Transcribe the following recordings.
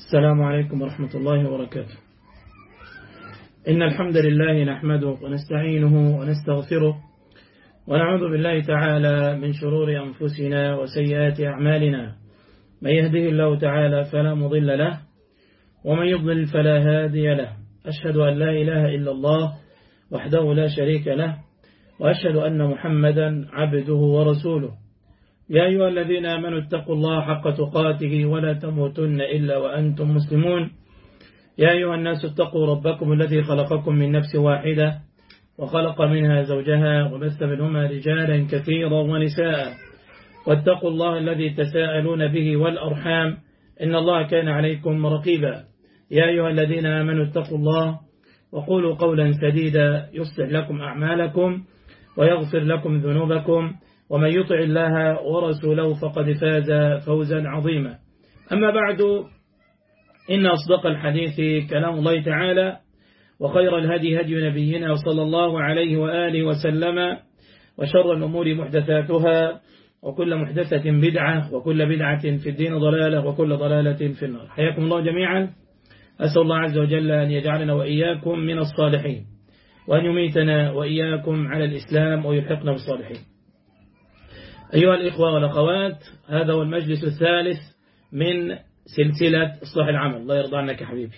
السلام عليكم ورحمة الله وبركاته. إن الحمد لله نحمده ونستعينه ونستغفره ونعوذ بالله تعالى من شرور أنفسنا وسيئات أعمالنا. من يهده الله تعالى فلا مضل له ومن يضلل فلا هادي له. أشهد أن لا إله إلا الله وحده لا شريك له وأشهد أن محمدا عبده ورسوله. يا أيها الذين آمنوا اتقوا الله حق تقاته ولا تموتن إلا وأنتم مسلمون. يا أيها الناس اتقوا ربكم الذي خلقكم من نفس واحدة وخلق منها زوجها وبث منهما رجالا كثيرا ونساء، واتقوا الله الذي تساءلون به والأرحام إن الله كان عليكم رقيبا. يا أيها الذين آمنوا اتقوا الله وقولوا قولا سديدا يصلح لكم أعمالكم ويغفر لكم ذنوبكم، ومن يطع الله ورسوله فقد فاز فوزا عظيما. أما بعد، إن أصدق الحديث كلام الله تعالى، وخير الهدي هدي نبينا صلى الله عليه وآله وسلم، وشر الأمور محدثاتها، وكل محدثة بدعة، وكل بدعة في الدين ضلالة، وكل ضلالة في النار. حياكم الله جميعا. أسأل الله عز وجل أن يجعلنا وإياكم من الصالحين، وأن يميتنا وإياكم على الإسلام ويلحقنا بالصالحين. أيها الإخوة والأخوات، هذا هو المجلس الثالث من سلسلة إصلاح العمل. الله يرضى عنك يا حبيبي.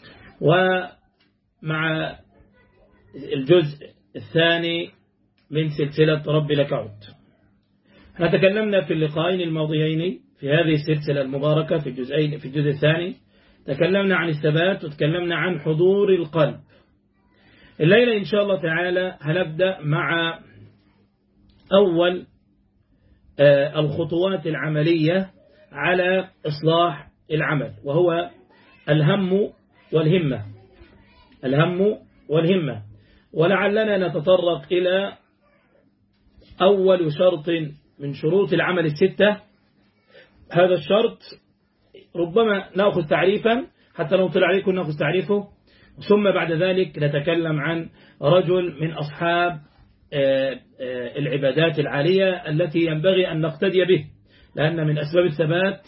ومع الجزء الثاني من سلسلة رب لك عد. تكلمنا في اللقاءين الماضيين في هذه السلسلة المباركة في الجزء الثاني، تكلمنا عن الثبات وتكلمنا عن حضور القلب. الليلة إن شاء الله تعالى هنبدأ مع أول الخطوات العملية على إصلاح العمل، وهو الهم والهمة. الهم والهمة. ولعلنا نتطرق إلى أول شرط من شروط العمل الستة. هذا الشرط ربما نأخذ تعريفا حتى لو طلع عليكم نأخذ تعريفه، ثم بعد ذلك نتكلم عن رجل من أصحاب العبادات العالية التي ينبغي أن نقتدي به، لأن من أسباب الثبات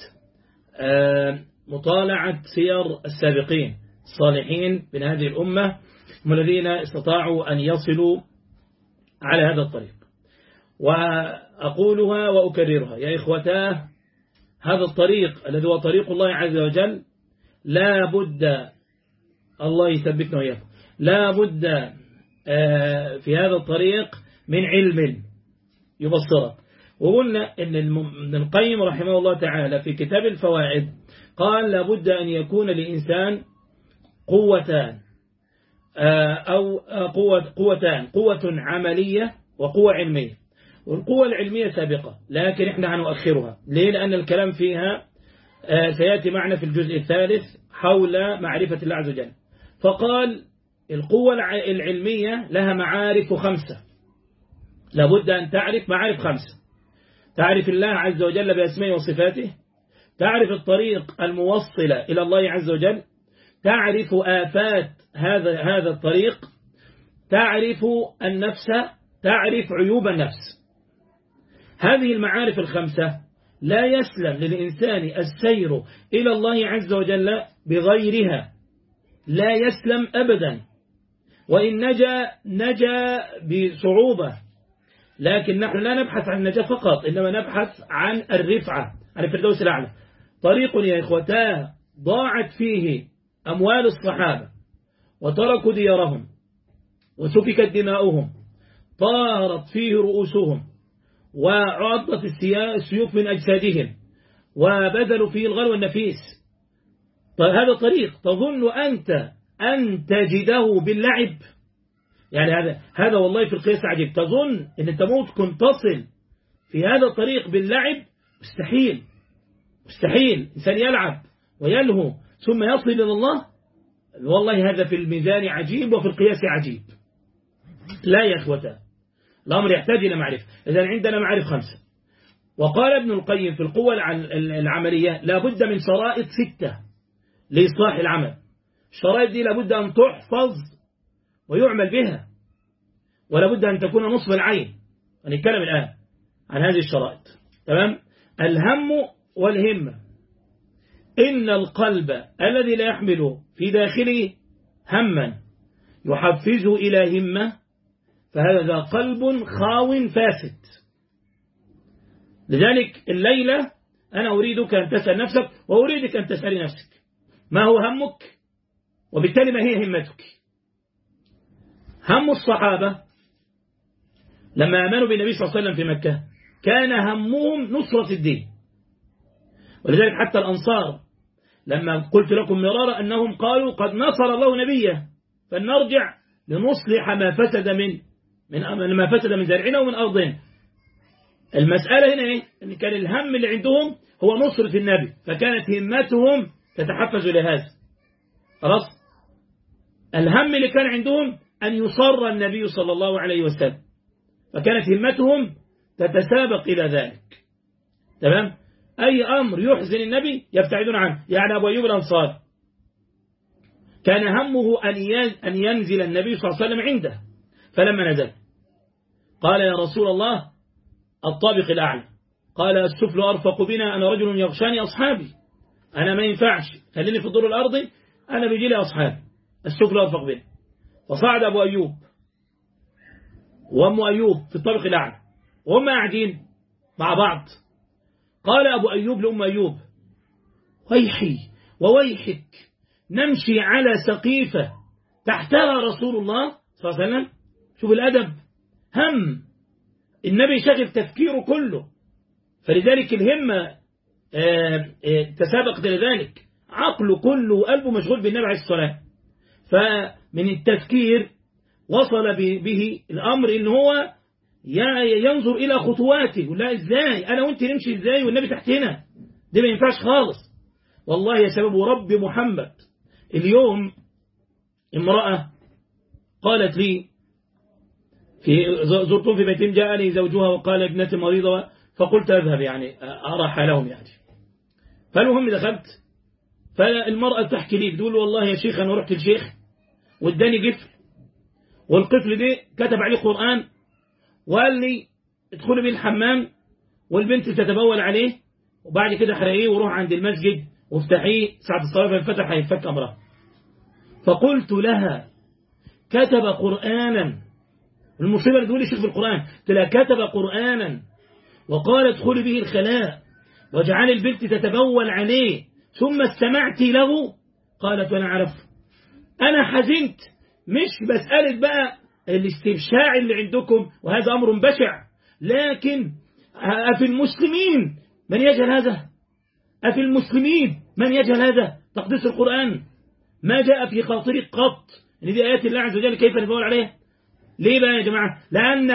مطالعة سير السابقين الصالحين من هذه الأمة، هم الذين استطاعوا أن يصلوا على هذا الطريق. وأقولها وأكررها يا إخوتاه، هذا الطريق الذي هو طريق الله عز وجل لا بد، الله يثبتنا وإياكم، لا بد في هذا الطريق من علم يبصرك. وقلنا أن ابن القيم رحمه الله تعالى في كتاب الفوائد قال لابد أن يكون لإنسان قوتان أو قوتان، قوة عملية وقوة علمية. والقوة العلمية سابقة لكن إحنا هنؤخرها. ليه؟ لأن الكلام فيها سيأتي معنا في الجزء الثالث حول معرفة الله عز وجل. فقال القوة العلمية لها معارف 5، لابد أن تعرف معارف 5. تعرف الله عز وجل بأسمائه وصفاته، تعرف الطريق الموصلة إلى الله عز وجل، تعرف آفات هذا الطريق، تعرف النفس، تعرف عيوب النفس. هذه المعارف 5 لا يسلم للإنسان السير إلى الله عز وجل بغيرها، لا يسلم أبدا. وإن نجا بصعوبة، لكن نحن لا نبحث عن النجاة فقط، إنما نبحث عن الرفعة، عن الفردوس الأعلى. طريق يا إخوتاه ضاعت فيه أموال الصحابة وتركوا ديارهم وسفكت دماؤهم، طارت فيه رؤوسهم وعضت السيوف من أجسادهم وبذلوا فيه الغلو النفيس. هذا طريق تظن أنت أن تجده باللعب؟ يعني هذا والله في القياس عجيب. تظن أن أنت ممكن تصل في هذا الطريق باللعب؟ مستحيل. مستحيل إنسان يلعب ويلهو ثم يصل إلى الله. والله هذا في الميزان عجيب وفي القياس عجيب. لا يا إخوة، الأمر يحتاج إلى معرفة. إذن عندنا معارف 5. وقال ابن القيم في القوة العملية لابد من شرائط 6 لإصلاح العمل. الشرائط دي لابد أن تحفظ ويعمل بها، ولابد أن تكون نصف العين. هنتكلم الآن عن هذه الشرائط. تمام؟ الهم والهمة. إن القلب الذي لا يحمل في داخله هما يحفزه إلى همة فهذا قلب خاو فاسد. لذلك الليلة أنا أريدك أن تسأل نفسك وأريدك أن تسأل نفسك ما هو همك وبالتالي ما هي همتك. هم الصحابة لما آمنوا بالنبي صلى الله عليه وسلم في مكة كان همهم نصرة الدين. ولذلك حتى الأنصار لما قلت لكم مرارا أنهم قالوا قد نصر الله نبيه فلنرجع لنصلح ما فسد من زرعنا ومن أرضنا. المسألة هنا إيه؟ أن كان الهم اللي عندهم هو نصرة النبي فكانت همتهم تتحفز لهذا. خلاص الهم اللي كان عندهم أن يصر النبي صلى الله عليه وسلم فكانت همتهم تتسابق إلى ذلك. تمام. أي أمر يحزن النبي يبتعدون عنه. يعني أبو أيوب الأنصاري كان همه أن ينزل النبي صلى الله عليه وسلم عنده فلما نزل قال يا رسول الله الطابق الأعلى قال السفل أرفق بنا أنا رجل يغشاني أصحابي أنا ما ينفعش خليني في الدور الأرضي أنا بيجي لي أصحابي السفل أرفق بنا. فصعد أبو أيوب وأم أيوب في الطابق الأعلى وهم قاعدين مع بعض. قال أبو أيوب لأم أيوب ويحي وويحك نمشي على سقيفة تحتها رسول الله صلى الله عليه وسلم. شوف الأدب. هم النبي شغل تفكيره كله فلذلك الهمة تسابقت لذلك عقله كله وقلبه مشغول بالنبي عليه الصلاة والسلام. فمن التفكير وصل به الأمر إن هو ينظر إلى خطواته لا إزاي أنا وأنت نمشي إزاي والنبي تحتنا دي ما ينفعش خالص. والله يا شباب ورب محمد اليوم امرأة قالت لي زرتهم في بيتهم جاءني زوجها وقال ابنتي مريضة فقلت أذهب يعني أرى حالهم يعني. فالمهم دخلت فالمرأة تحكي لي تقول والله يا شيخ أنا رحت الشيخ واداني قفل والقفل ده كتب عليه قرآن وقال لي ادخلي بيه الحمام والبنت تتبول عليه وبعد كده احرقيه وروح عند المسجد وافتحيه ساعة الصلاة فانفتح هينفك أمرها. فقلت لها كتب قرآنا المصيبة اللي تقول لي شيخ في القرآن قلت لها كتب قرآنا وقال ادخلي به الخلاء وجعل البنت تتبول عليه ثم استمعت له. قالت وانا عرف انا حزنت مش مسألة بقى الاستبشاع اللي عندكم وهذا أمر بشع لكن أفي المسلمين من يجهل هذا؟ أفي المسلمين من يجهل هذا؟ تقديس القرآن ما جاء في خاطرك قط إن دي آيات الله عز وجل كيف نتبول عليها؟ ليه بقى يا جماعة؟ لأن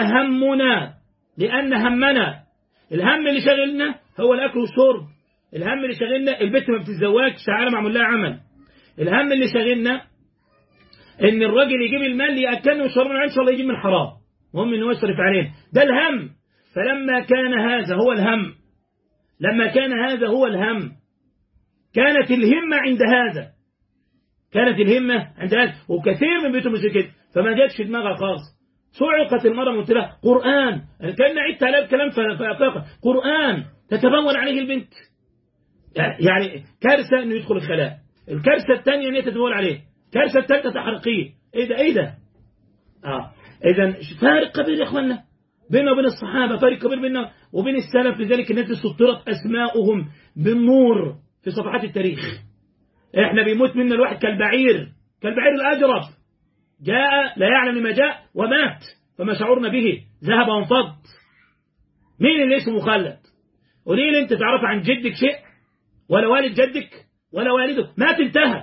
همنا الهم اللي شغلنا هو الأكل والشرب. الهم اللي شغلنا البنت ما بتتزوجش تعالى معمول لها عمل. الهم اللي شغلنا ان الراجل يجيب المال يأكلنا ويشربنا ان شاء الله يجيب من حرام المهم انه يصرف علينا ده الهم. فلما كان هذا هو الهم كانت الهمة عند هذا وكثير من بيوتهم مش كده فما جاتش في دماغها خالص. صعقت المرأة قلت لها قرآن كان عدت عليها الكلام فأفاق قرآن تتبول عليه البنت يعني كارثة انه يدخل الخلاء. الكارثة الثانية ان هي تتبول عليه. الكارثة الثالثة تحرقيه. ايه ده اذا فارق كبير يا اخوانا بيننا وبين الصحابة فارق كبير بيننا وبين السلف. لذلك الناس سطرت اسماؤهم بالنور في صفحات التاريخ. احنا بيموت منا الواحد كالبعير الأجرب جاء لا يعلم ما جاء ومات فما شعرنا به ذهب وانفض. مين اللي اسمه مخلد؟ قولي لي انت تعرف عن جدك شيء ولا والد جدك ولا والدك مات انتهى.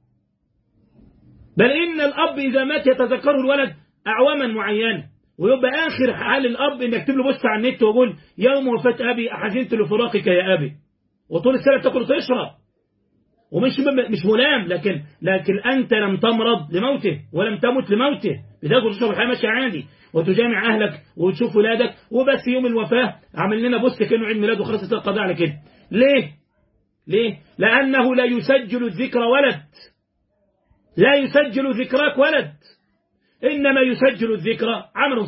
بل إن الأب إذا مات يتذكره الولد أعواما معينة ويبقى آخر حال الأب إن يكتب له بوست على النت ويقول يوم وفاة أبي أحزنت لفراقك يا أبي وطول السنة تأكل وتشرب ومش ملام لكن أنت لم تمرض لموته ولم تمت لموته بتاكل وتشرب الحياة ماشية عادي وتجامع أهلك وتشوف ولادك وبس يوم الوفاة عمل لنا بوست كأنه عيد ميلاد وخلاص القضاء على كده. ليه؟ لأنه لا يسجل الذكر ولد لا يسجل ذكراك ولد إنما يسجل الذكر عمل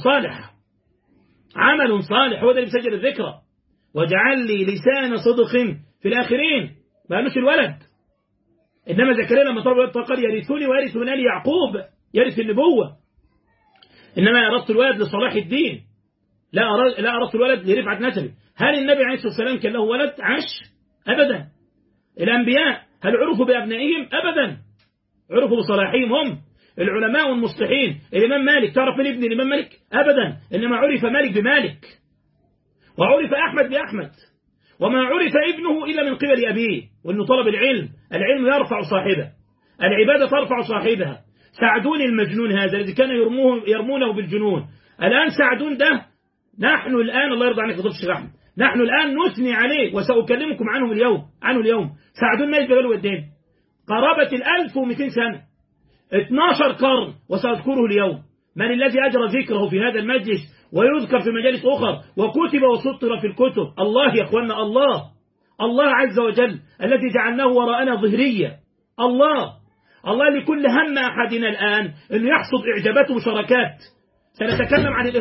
صالح هو ده اللي يسجل الذكر. واجعل لي لسان صدق في الآخرين ما قالوش الولد. إنما زكريا لما طلب الولد قال يرثني ويرث من آل يعقوب، يرث النبوة. إنما أردت الولد لصلاح الدين، لا أردت الولد لرفعة نسبه. هل النبي عليه الصلاة والسلام كان له ولد عاش؟ أبدا. الأنبياء هل عرفوا بأبنائهم؟ أبدا. عرفوا بصلاحهم هم. العلماء والمصلحين، الإمام مالك، تعرف من ابن الإمام مالك؟ أبدا. إنما عرف مالك بمالك، وعرف أحمد بأحمد، وما عرف ابنه إلا من قبل أبيه، وأنه طلب العلم. العلم يرفع صاحبه، العبادة ترفع صاحبها. سعدون المجنون هذا الذي كان يرمونه بالجنون، الآن سعدون ده نحن الآن، الله يرضى عنك فضيلة الشيخ أحمد، نحن الآن نثني عليه وسأكلمكم عنه اليوم. سعدون ميت بقاله قد إيه؟ قرابة 1200 سنة، 12 قرن، وسأذكره اليوم. من الذي أجرى ذكره في هذا المجلس ويذكر في مجالس أخرى وكتب وسطر في الكتب؟ الله يا أخوانا، الله عز وجل الذي جعلناه وراءنا ظهرية. الله لكل هم أحدنا الآن أنه يحصد إعجاباته وشركات. سنتكلم عن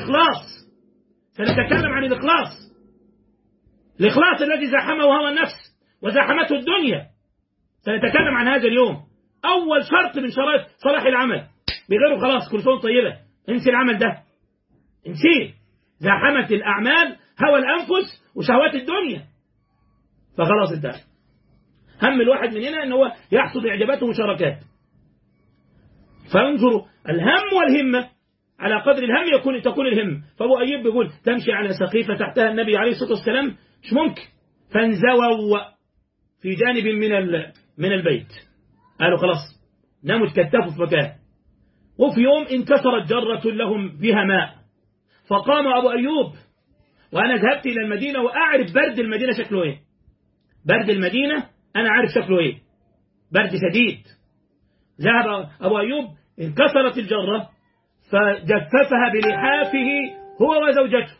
الإخلاص، الإخلاص الذي زاحمه هوى النفس وزاحمته الدنيا. سنتكلم عن هذا اليوم. أول شرط من شرائط صلاح العمل، بغيره خلاص كل سنة طيبة، انسي العمل ده، انسيه. زاحمت الأعمال هوى الأنفس وشهوات الدنيا، فخلاص انتهى. هم الواحد مننا أنه هو يحصد إعجاباته وشركات. فانظروا الهم والهمة، على قدر الهم تكون الهمة. فأبو أيوب بيقول تمشي على سقيفة تحتها النبي عليه الصلاة والسلام، مش ممكن. فانزووا في جانب من البيت، قالوا خلاص ناموا تكتفوا في مكان. وفي يوم انكسرت جرة لهم بها ماء، فقام أبو أيوب، وأنا ذهبت إلى المدينة وأعرف برد المدينة شكله إيه. برد المدينة أنا عارف شكله إيه، برد شديد. ذهب أبو أيوب، انكسرت الجرة، فجففها بلحافه هو وزوجته،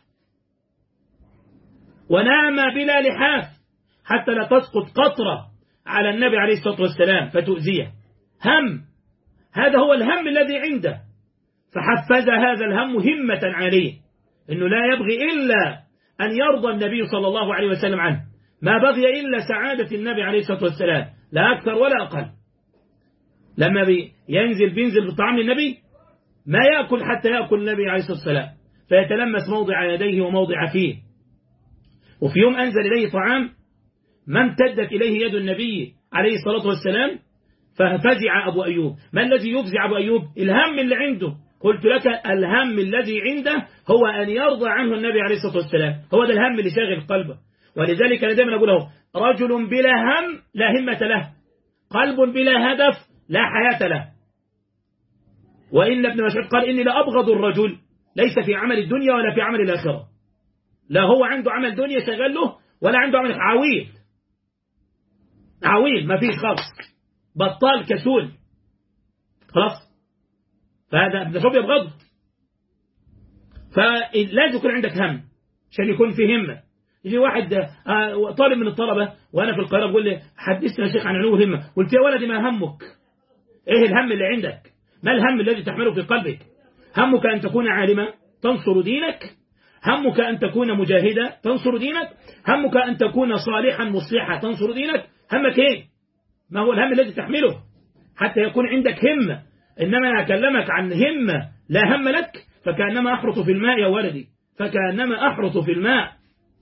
ونام بلا لحاف حتى لا تسقط قطرة على النبي عليه الصلاة والسلام فتؤذيه. هذا هو الهم الذي عنده، فحفز هذا الهم همة عليه، إنه لا يبغي إلا أن يرضى النبي صلى الله عليه وسلم عنه، ما بغي إلا سعادة النبي عليه الصلاة والسلام، لا أكثر ولا أقل. لما بينزل بطعام النبي ما يأكل حتى يأكل النبي عليه الصلاة والسلام، فيتلمس موضع يديه وموضع فيه. وفي يوم أنزل إليه طعام ما امتدت إليه يد النبي عليه الصلاة والسلام، ففزع أبو أيوب. ما الذي يفزع أبو أيوب؟ الهم اللي عنده. قلت لك الهم الذي عنده هو أن يرضى عنه النبي عليه الصلاة والسلام، هو ده الهم اللي شاغل قلبه. ولذلك أنا دائما أقول له رجل بلا هم لا همة له، قلب بلا هدف لا حياة له. وإن ابن مسعود قال إني لأبغض الرجل ليس في عمل الدنيا ولا في عمل الآخرة، لا هو عنده عمل دنيا شغال له ولا عنده عمل، عويل ما فيش خالص، بطال كسول خلاص. فهذا ابن مسعود يبغضه. فلازم يكون عندك هم عشان يكون في همة. يجي واحد طالب من الطلبة وأنا في القاهرة بقول لي حدثنا يا شيخ عن علو الهمة. قلت يا ولدي ما همك؟ إيه الهم اللي عندك؟ ما الهم الذي تحمله في قلبك؟ همك أن تكون عالما تنصر دينك، همك أن تكون مجاهدا تنصر دينك، همك أن تكون صالحا مصلحا تنصر دينك. همك إيه؟ ما هو الهم الذي تحمله حتى يكون عندك همة؟ إنما أنا أكلمك عن همة لا هم لك، فكأنما أحرط في الماء يا ولدي، فكأنما أحرط في الماء.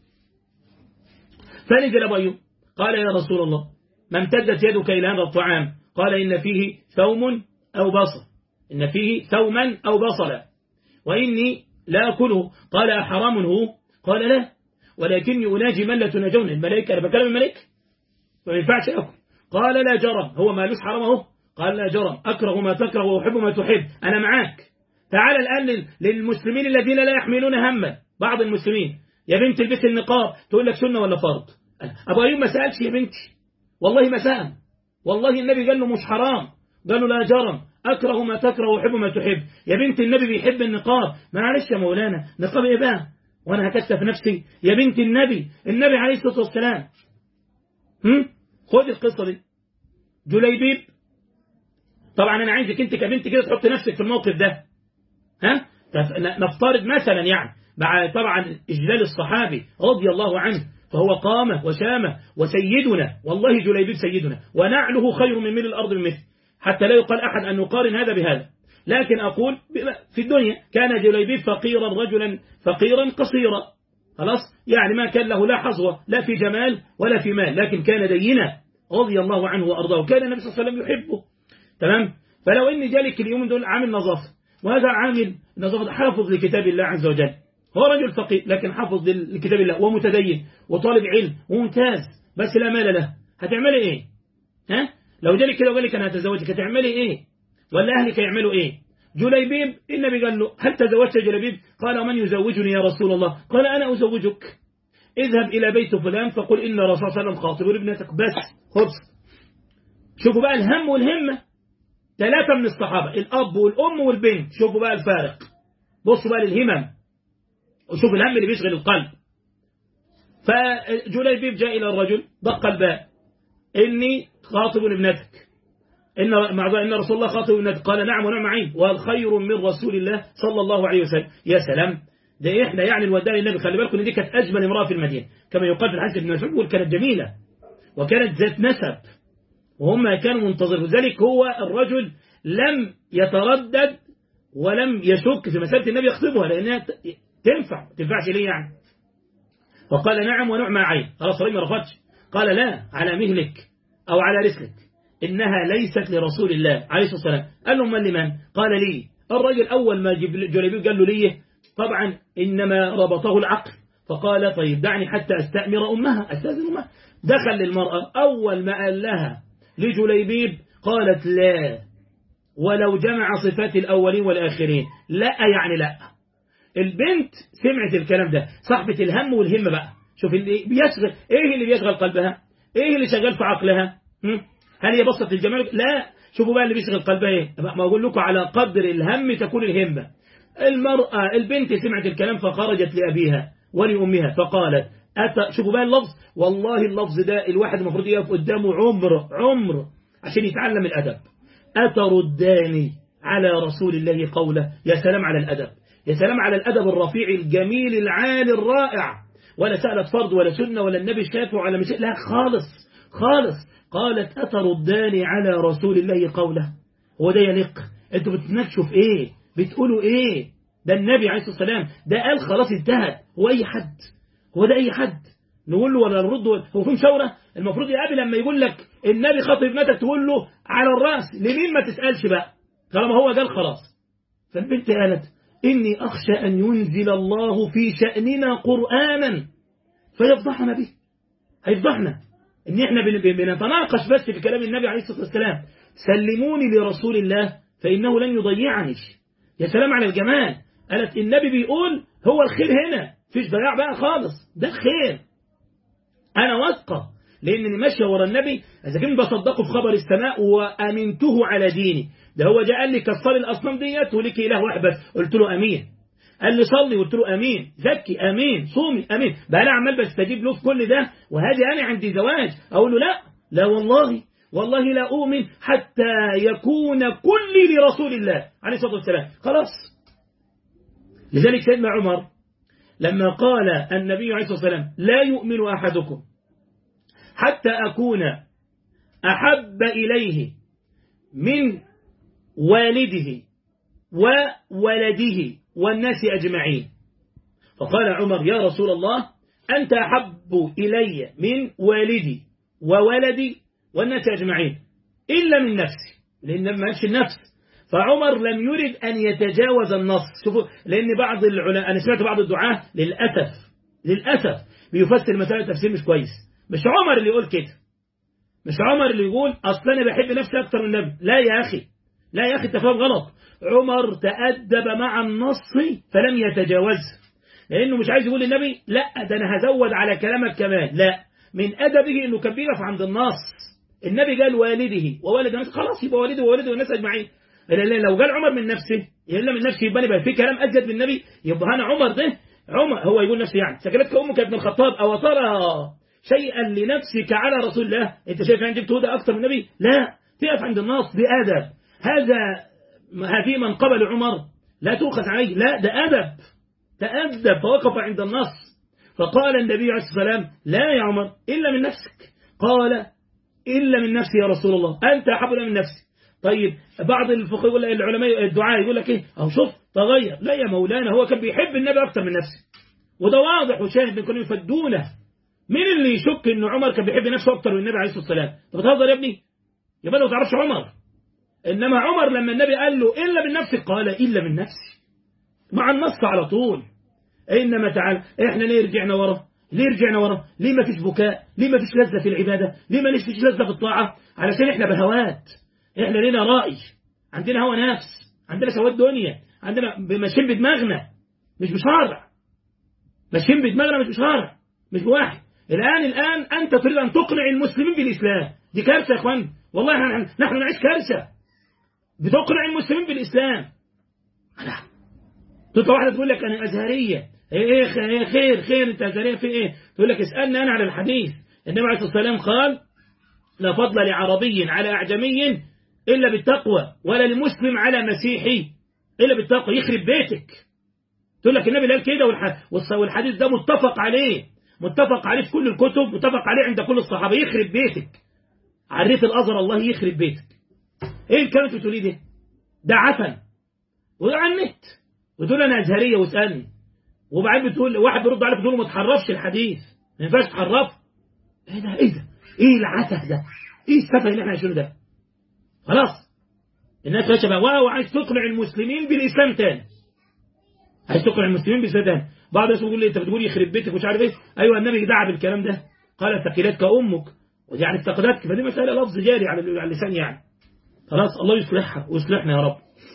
فنزل أبو أيوب قال يا رسول الله ما امتدت يدك إلى هذا الطعام؟ قال إن فيه ثوم أو بصل، إن فيه ثوما أو بصلا وإني لا أكله. قال أحرام هو؟ قال لا، ولكني أناجي من لا تناجون، الملائكة، أنا بكلم الملائكة فما ينفعش أكل. قال لا جرم، هو مالوش حرامه؟ قال لا جرم، أكره ما تكره وأحب ما تحب، أنا معاك. تعال الآن للمسلمين الذين لا يحملون هما. بعض المسلمين يا بنت البس النقاب، تقول لك سنة ولا فرض. أبو أيوب ما سألش يا بنتي، والله ما سأل، والله النبي قال له مش حرام، قال له لا جرم، أكره ما تكره وأحب ما تحب. يا بنت النبي بيحب النقاب، معلش يا مولانا نقاب إيه بقى وأنا هكتف نفسي؟ يا بنت النبي عليه الصلاة والسلام. خد القصة دي. جليبيب، طبعا أنا عايزك أنت كبنت كده تحط نفسك في الموقف ده. نفترض مثلا يعني مع طبعا إجلال الصحابي رضي الله عنه، فهو قامة وشامة وسيدنا، والله جليبيب سيدنا، ونعله خير من ملء الأرض من مثل، حتى لا يقال أحد أن نقارن هذا بهذا. لكن أقول في الدنيا كان جليبيب فقيرا، رجلا فقيرا قصيرا، خلاص، يعني ما كان له لا حظوة لا في جمال ولا في مال، لكن كان دينا رضي الله عنه وأرضاه، كان النبي صلى الله عليه وسلم يحبه. تمام. فلو إن جالك اليوم دول عامل نظافة، وهذا عامل نظافة حافظ لكتاب الله عز وجل، هو رجل فقير لكن حافظ لكتاب الله ومتدين وطالب علم وممتاز، بس لا مال له، هتعملي ايه؟ ها؟ لو جالك كده وقال لك انا هتزوجك هتعملي ايه؟ ولا اهلك يعملوا ايه؟ جليبيب النبي قال له هل تزوجت جليبيب؟ قال من يزوجني يا رسول الله؟ قال انا ازوجك، اذهب الى بيت فلان فقل ان الرسول صلى الله عليه وسلم خاطب ابنتك، بس خلص. شوفوا بقى الهم والهمه، 3 من الصحابه، الاب والام والبنت، شوفوا بقى الفارق، بصوا بقى للهمم وشوف الهم اللي بيشغل القلب. فجليبيب جاء إلى الرجل دق الباب، إني خاطب ابنتك، إن رسول الله خاطب ابنتك، قال نعم ونعم عين، والخير من رسول الله صلى الله عليه وسلم. يا سلام، ده إحنا يعني الوداع للنبي، خلي بالكم إن دي كانت أجمل امرأة في المدينة، كما يقال في الحديث ابن مسعود، كانت جميلة وكانت ذات نسب وهم كانوا منتظرون، لذلك هو الرجل لم يتردد ولم يشك في مسألة النبي يخطبها، لأنها تنفعش ليه يعني. فقال نعم ونعم عين، خلاص الراجل ما رفضش، قال لا على مهلك أو على رسلك، إنها ليست لرسول الله عليه الصلاة والسلام. قال له من لمن؟ قال لي. الرجل أول ما جليبيب قال له ليه، طبعا إنما ربطه العقل، فقال طيب دعني حتى أستأمر أمها، أستأذن أمها. دخل للمرأة، أول ما قال لها لجليبيب قالت لا، ولو جمع صفات الأولين والآخرين، لا يعني لا. البنت سمعت الكلام ده، صاحبة الهم والهم بقى، شوف اللي بيشغل، ايه اللي بيشغل قلبها، ايه اللي شغال في عقلها، هل هي بصت الجمال؟ لا، شوفوا بقى اللي بيشغل قلبها ايه، ما اقول لكم على قدر الهم تكون الهمة. المرأة البنت سمعت الكلام فخرجت لأبيها ولأمها فقالت شوفوا بقى اللفظ، والله اللفظ ده الواحد المفروض يقف قدامه عمر عشان يتعلم الأدب. أترداني على رسول الله قوله، يا سلام على الأدب، يا سلام على الأدب الرفيع الجميل العالي الرائع، ولا سألت فرض ولا سنة ولا النبي شافه ولا مش، لا خالص. قالت أترداني على رسول الله قوله، هو ده يليق؟ انتوا بتناقشوا في ايه؟ بتقولوا ايه؟ ده النبي عليه الصلاة والسلام ده قال خلاص انتهت، هو ده أي حد نقول له ولا نرد؟ هو في مشاورة؟ المفروض يا أبي لما يقول لك النبي خاطب ابنتك تقول له على الرأس، لمين ما تسألش بقى طالما هو قال خلاص. فالبنت قالت إني أخشى أن ينزل الله في شأننا قرآنا فيفضحنا به، هيفضحنا إن إحنا بنتناقش بس في كلام النبي عليه الصلاة والسلام. سلموني لرسول الله فإنه لن يضيعني. يا سلام على الجمال، قالت النبي بيقول هو الخير هنا، فيش ضياع بقى خالص، ده الخير، أنا واثقة لأنني ماشية ورا النبي، إذا كنت بصدقه في خبر السماء وأمنته على ديني. ده هو جاء قال لي كسري الأصنام ديت ولك إله واحد بس، قلت له أمين. قال لي صلي، قلت له أمين. زكي، أمين. صومي، أمين. بقى أنا عمال بستجيب له في كل ده، وهذه أنا عندي زواج أقول له لا والله لا أؤمن حتى يكون كلي لرسول الله عليه الصلاة والسلام، خلاص. لذلك سيدنا عمر لما قال النبي عليه الصلاة والسلام لا يؤمن أحدكم حتى أكون أحب إليه من والده وولده والناس أجمعين، فقال عمر يا رسول الله أنت أحب إلي من والدي وولدي والناس أجمعين إلا من نفسي، لأن ما قالش النفس. فعمر لم يرد أن يتجاوز النص. شوفوا، لأن بعض العلماء، أنا سمعت بعض الدعاة للأسف بيفسر مسألة تفسير مش كويس. مش عمر اللي يقول كده، مش عمر اللي يقول أصلا أنا بحب نفسي أكثر من النبي، لا يا أخي تفهم غلط. عمر تأدب مع النص فلم يتجاوزه، لأنه مش عايز يقول للنبي لا ده أنا هزود على كلامك كمان، لا، من أدبه أنه كان بيقف عند النص. النبي قال والده وولد الناس، خلاص يبقى والده وولده والناس أجمعين. لو قال عمر من نفسه إلا من نفسه يبقى في كلام أزيد من النبي، يبقى أنا عمر ده عمر هو يقول نفسه يعني سكنتك أمك ابن الخطاب أو ترى شيئا لنفسك على رسول الله، أنت شايف أن جبت هدى أكثر من النبي؟ لا، تقف عند النص بأدب. هذه من قبل عمر لا تؤخذ عليه، لا ده أدب، تأدب فوقف عند النص. فقال النبي عليه الصلاة والسلام لا يا عمر إلا من نفسك. قال إلا من نفسي يا رسول الله، أنت أحب من نفسي. طيب بعض الفقهاء العلماء الدعاء يقول لك إيه أو شوف تغير. لا يا مولانا، هو كان بيحب النبي أكثر من نفسه، وده واضح وشاهد كانوا يفدونه. مين اللي يشك إن عمر كان بيحب نفسه أكثر من النبي عليه الصلاة والسلام؟ طب بتهزر يا ابني؟ يبقى ما تعرفش عمر. إنما عمر لما النبي قال له إلا من نفسك قال إلا من نفسي، مع النص على طول. إنما تعال إحنا ليه رجعنا ورا؟ ليه رجعنا ورا؟ ليه ما فيش بكاء؟ ليه ما فيش لذة في العبادة؟ ليه ما فيش لذة في الطاعة؟ علشان إحنا بهوات، إحنا لنا رأي، عندنا هوى نفس، عندنا سواد دنيا، عندنا ماشيين بدماغنا مش بشرع، ماشيين بدماغنا مش بشرع، مش بواحد. الآن أنت تريد أن تقنع المسلمين بالإسلام، دي كارثة يا إخوان، والله نحن نعيش كارثة. بتقنع المسلمين بالإسلام. تطلع واحدة تقول لك أنا أزهرية، إيه خير أنت أزهرية في إيه؟ تقول لك اسألني أنا على الحديث. النبي عليه الصلاة والسلام قال لا فضل لعربي على أعجمي إلا بالتقوى، ولا لمسلم على مسيحي إلا بالتقوى. يخرب بيتك. تقول لك النبي قال كده والحديث ده متفق عليه في كل الكتب، متفق عليه عند كل الصحابة. يخرب بيتك. عريت الأزهر الله يخرب بيتك. إيه الكلام اللي بتقوليه ده؟ ده عفن. وعلى النت وتقول أنا أزهرية واسألني، وبعدين بتقول واحد بيرد عليك بتقول له ما تحرفش الحديث، ما ينفعش تحرفه. إيه ده؟ إيه العته ده؟ إيه السفه اللي إحنا عايشينه ده؟ خلاص الناس ماشيه بقى وعايز تقنع المسلمين بالإسلام تاني. عايز تقنع المسلمين بالإسلام تاني. بعض الناس بيقول لي أنت بتقول يخرب بيتك ومش عارف إيه. أيوه النبي دعا بالكلام ده، قال ثقلتك أمك، يعني افتقدتك، فدي مسألة لفظ جاري على اللسان يعني. خلاص الله يصلحها ويصلحنا يا رب.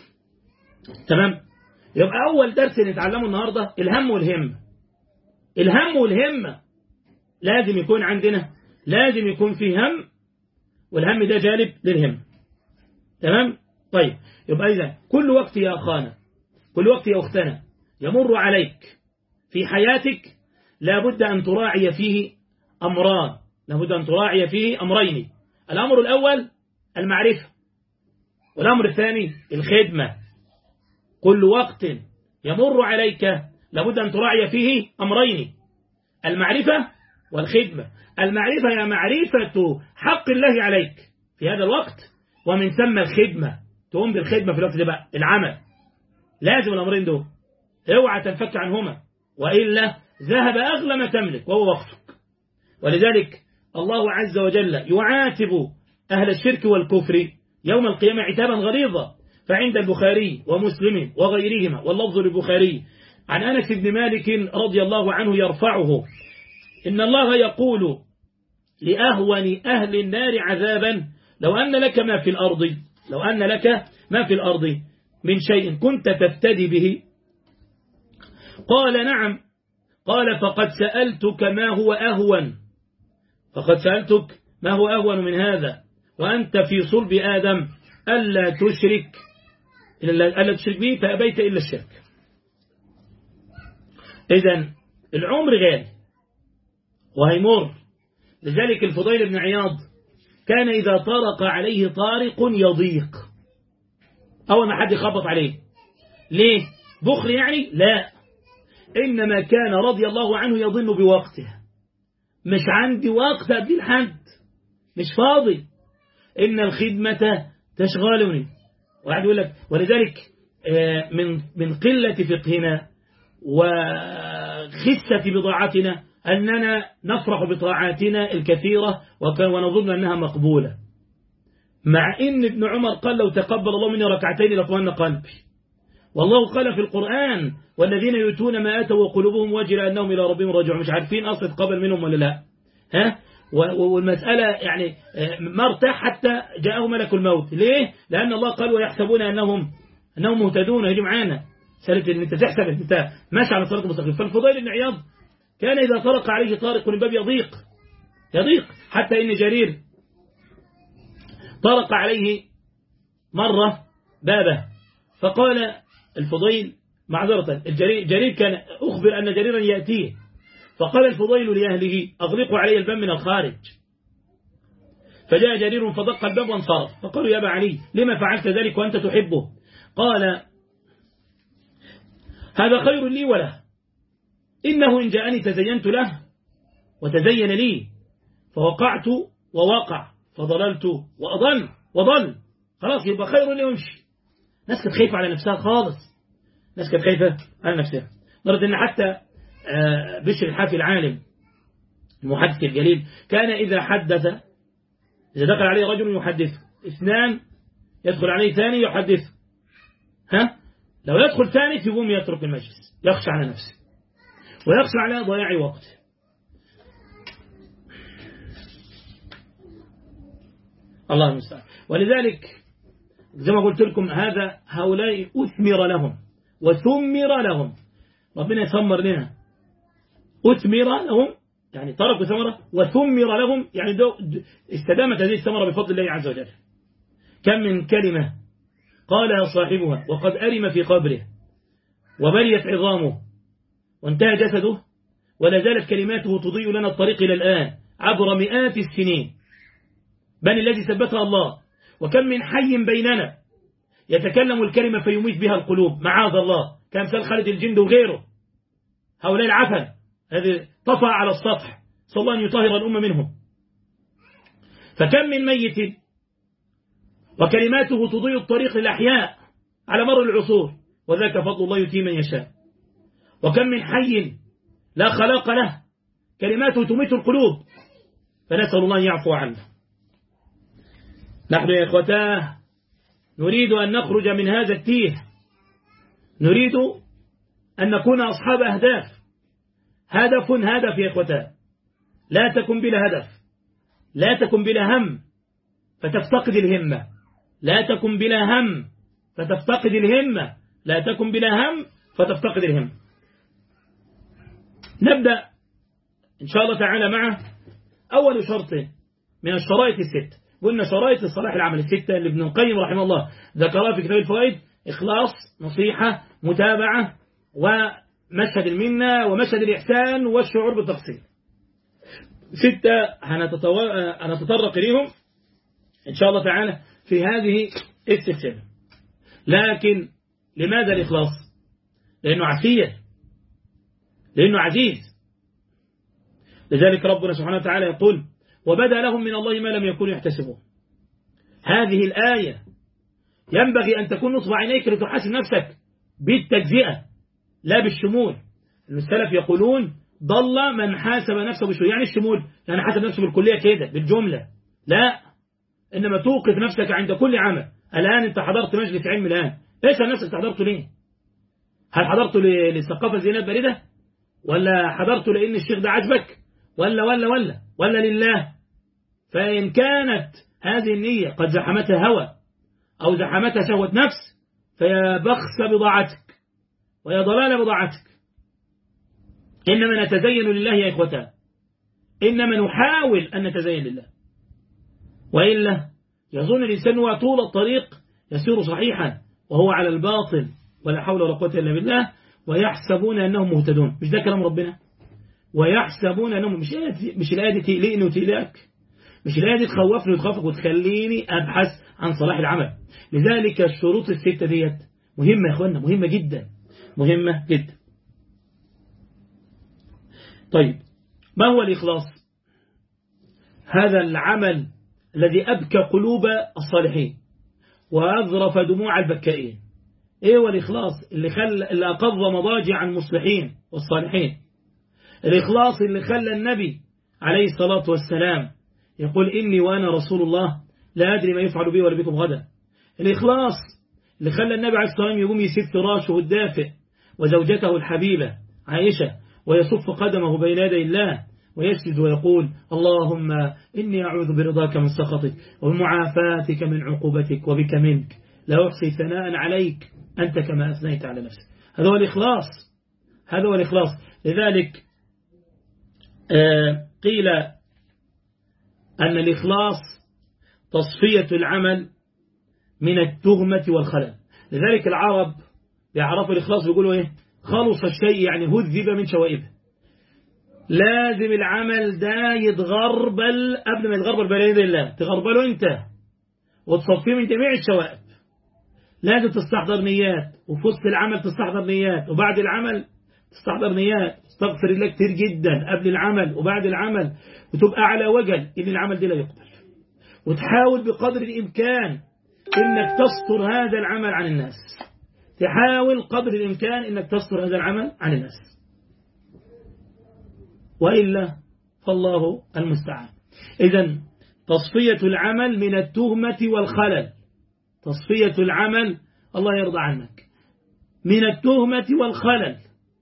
تمام. يبقى أول درس نتعلمه النهاردة الهم والهمة. الهم والهمة لازم يكون عندنا، لازم يكون فيه هم، والهم ده جانب للهم. تمام. طيب يبقى إذا كل وقت يا أخانا، كل وقت يا أختنا يمر عليك في حياتك لابد أن تراعي فيه أمران، لابد أن تراعي فيه أمرين. الأمر الأول المعرفة، والأمر الثاني الخدمة. كل وقت يمر عليك لابد أن تراعي فيه أمرين، المعرفة والخدمة. المعرفة هي معرفة حق الله عليك في هذا الوقت، ومن ثم الخدمة، تقوم بالخدمة في الوقت ده بقى العمل. لازم الأمرين دول اوعى تنفك عنهما، وإلا ذهب أغلى ما تملك وهو وقتك. ولذلك الله عز وجل يعاتب أهل الشرك والكفر يوم القيامة عتابا غليظا. فعند البخاري ومسلم وغيرهما، واللفظ للبخاري عن أنس بن مالك رضي الله عنه يرفعه: إن الله يقول لأهون أهل النار عذابا لو أن لك ما في الأرض، لو أن لك ما في الأرض من شيء كنت تفتدي به. قال نعم. قال فقد سألتك ما هو أهون، فقد سألتك ما هو أهون من هذا وأنت في صلب آدم ألا تشرك به فأبيت إلا الشرك. إذن العمر غالي وهيمر. لذلك الفضيل بن عياض كان إذا طرق عليه طارق يضيق أول ما حد يخبط عليه. ليه؟ بخل يعني؟ لا، إنما كان رضي الله عنه يظن بوقته. مش عندي وقت أدي الحد، مش فاضي، إن الخدمة تشغلني. واحد يقول لك ولذلك من قلة فقهنا وخسة بضاعتنا أننا نفرح بطاعاتنا الكثيرة ونظن أنها مقبولة، مع إن ابن عمر قال لو تقبل الله مني ركعتين لطمأن قلبي. والله قال في القرآن والذين يؤتون ما آتوا وقلوبهم وجلة أنهم إلى ربهم راجعون. مش عارفين أصل قبل منهم ولا لا. والمسألة يعني ما ارتاح حتى جاءه ملك الموت. ليه؟ لأن الله قال ويحسبون أنهم مهتدون. يجي معانا سألت أن أنت تحسب أن أنت ماشي على صراط مستقيم. فالفضيل بن عياض كان إذا طرق عليه طارق من باب يضيق حتى إن جرير طرق عليه مرة بابه فقال الفضيل معذرة جرير كان أخبر أن جريرا يأتيه، فقال الفضيل لأهله أغلقوا علي الباب من الخارج. فجاء جرير فدق الباب وانصرف. فقالوا يا أبا علي لما فعلت ذلك وأنت تحبه؟ قال هذا خير لي وله، إنه إن جاءني تزينت له وتزين لي، فوقعت ووقع، فضللت وضل، خلاص يبقى خير لي ويمشي. ناس كانت خايفة على نفسها خالص، ناس كانت خايفة على نفسها، لدرجة إن حتى بشر الحافي العالم المحدث الجليل كان إذا حدث، إذا دخل عليه رجل يحدث، اثنان يدخل عليه ثاني يحدث، لو يدخل ثالث يقوم يترك المجلس، يخشى على نفسه ويخشى على ضياع وقته. الله المستعان. ولذلك زي ما قلت لكم هؤلاء أثمر لهم وثمر لهم، ربنا يثمر لنا، أثمر لهم يعني تركوا ثمرة، وثمر لهم يعني استدامت هذه الثمرة بفضل الله عز وجل. كم من كلمة قالها صاحبها وقد أرم في قبره وبليت عظامه وانتهى جسده، ولا زالت كلماته تضيء لنا الطريق إلى الآن عبر مئات السنين، بل الذي ثبتها الله. وكم من حي بيننا يتكلم الكلمة فيميت بها القلوب، معاذ الله، كأمثال خالد الجند وغيره، هؤلاء العفن هذه طفى على السطح، صلى الله أن يطهر الأمة منهم. فكم من ميت وكلماته تضيء الطريق للأحياء على مر العصور، وذاك فضل الله يؤتيه من يشاء. وكم من حي لا خلاق له كلماته تميت القلوب، فنسأل الله أن يعفو عنه. نحن يا إخوتاه نريد أن نخرج من هذا التيه، نريد أن نكون أصحاب أهداف. هدف يا إخوتاه، لا تكن بلا هدف، لا تكن بلا هم فتفتقد الهمة، لا تكن بلا هم فتفتقد الهمة، لا تكن بلا هم فتفتقد الهمة. نبدأ إن شاء الله تعالى مع أول شرط من الشرائط الست. قلنا شرائط الصلاح العمل الستة اللي ابن القيم رحمه الله ذكرها في كتاب الفوائد: إخلاص، نصيحة، متابعة، ومشهد المنة، ومشهد الإحسان، والشعور بالتقصير. 6 هنتطرق إليهم إن شاء الله تعالى في هذه السلسلة. لكن لماذا الإخلاص؟ لأنه عسير، لأنه عزيز. لذلك ربنا سبحانه وتعالى يقول: وبدأ لهم من الله ما لم يكونوا يحتسبون. هذه الآية ينبغي أن تكون نصب عينيك لتحاسب نفسك بالتجزئة لا بالشمول. السلف يقولون: ضل من حاسب نفسه بالشمول. يعني الشمول يعني حاسب نفسه بالكلية كده بالجملة، لا، إنما توقف نفسك عند كل عمل. الآن أنت حضرت مجلس علم، الآن ليس نفسك حضرته ليه؟ هل حضرته للثقافة الذهنية الباردة، ولا حضرته لأن الشيخ ده عجبك، ولا لله؟ فإن كانت هذه النية قد زحمتها هوى أو زحمتها شهوة نفس، فيا بخس بضاعتك ويا ضلال بضاعتك. إنما نتزين لله يا إخوتان، إنما نحاول أن نتزين لله، وإلا يظن الإنسان هو طول الطريق يسير صحيحا وهو على الباطل، ولا حول ولا قوة إلا بالله، ويحسبون أنهم مهتدون. مش ده كلام ربنا؟ ويحسبون أنهم، مش الآية دي تقلقني وتقلقك، مش الآية دي تخوفني وتخافك وتخليني أبحث عن صلاح العمل. لذلك الشروط الستة ديت مهمة يا أخوانا، مهمة جدا، مهمة جدا. طيب، ما هو الإخلاص؟ هذا العمل الذي أبكى قلوب الصالحين وأذرف دموع البكائين. إيه هو الإخلاص؟ اللي أقض مضاجع المصلحين والصالحين. الإخلاص اللي خلى النبي عليه الصلاة والسلام يقول: إني وأنا رسول الله لا أدري ما يفعل بي ولا بكم غدا. الإخلاص اللي خلى النبي عليه الصلاة والسلام يقوم يسيب فراشه الدافئ وزوجته الحبيبة عائشة ويصف قدمه بين يدي الله ويسجد ويقول: اللهم إني أعوذ برضاك من سخطك ومعافاتك من عقوبتك وبك منك، لا أحصي ثناء عليك أنت كما أثنيت على نفسك. هذا هو الإخلاص، هذا هو الإخلاص. لذلك قيل أن الإخلاص تصفية العمل من التهمة والخلل. لذلك العرب يعرفوا الإخلاص بيقولوا إيه؟ خلص الشيء يعني هذب من شوائبه. لازم العمل ده يتغربل قبل ما يتغربل بين يدي الله، تغربله أنت وتصفيه من جميع الشوائب. لازم تستحضر نيات، وفي وسط العمل تستحضر نيات، وبعد العمل تستحضر نيات، تستغفر الله كتير جدا قبل العمل وبعد العمل، وتبقى على وجل إن العمل دي لا يقبل، وتحاول بقدر الإمكان إنك تستر هذا العمل عن الناس، تحاول قدر الإمكان إنك تستر هذا العمل عن الناس، وإلا فالله المستعان. إذن تصفية العمل من التهمة والخلل، تصفية العمل الله يرضى عنك من التهمة والخلل.